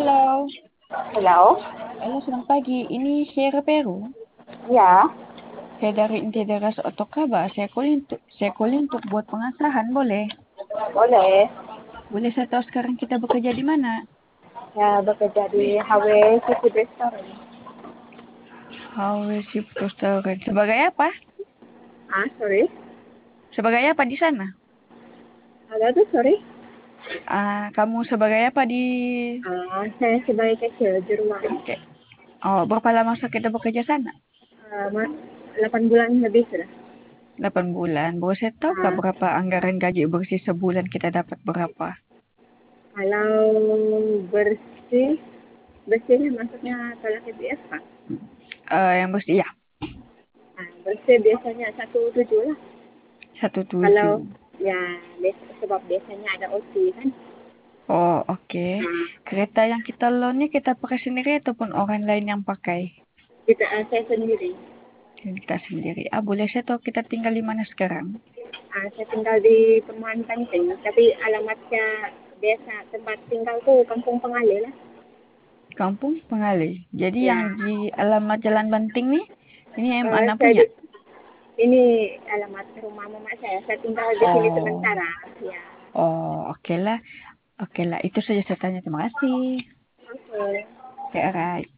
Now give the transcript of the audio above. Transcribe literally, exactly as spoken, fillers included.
Halo, Halo? halo selamat pagi. Ini Sierra Peru. Ya, Saya dari Integrasi Otokaba. Saya calling untuk saya calling untuk buat pengasahan, boleh? boleh. Boleh saya tahu sekarang kita bekerja di mana? Ya, bekerja di H W City Restaurant. How is it Restaurant. Sebagai apa? Ah, sorry. Sebagai apa di sana? Ada tuh, sorry. Ah, kamu sebagai apa di Ah, saya sebagai cashier di rumah. Oke. Oh, berapa lama sudah kita bekerja sana? Ah, ma- delapan bulan lebih sudah. Delapan bulan. Boleh saya tahu kak Ah, berapa anggaran gaji bersih sebulan kita dapat berapa? kalau bersih, bersihnya maksudnya kalau K P F kan? Eh, yang bersih ya, Ah, bersih biasanya satu tujuh lah. satu Kalau tujuh. ya bias- sebab biasanya ada O T kan. Oh, oke. Ah, Kereta yang kita loan ini kita pakai sendiri ataupun orang lain yang pakai? kita ah, saya sendiri. Kita sendiri. Ah, boleh saya tahu kita tinggal di mana sekarang? Ah, saya tinggal di Perumahan Pantai, tapi alamatnya biasa tempat tinggalku Kampung Pengalih lah. Kampung Pengalih. Jadi yang Ya, di alamat Jalan Banting nih, ini em eh, Ana saya punya. di- ini alamat rumah mama saya. Saya tinggal di sini Oh, sementara. Ya, oh, oke lah. Oke lah. Itu saja saya tanya. Terima kasih. oke. Ya, right.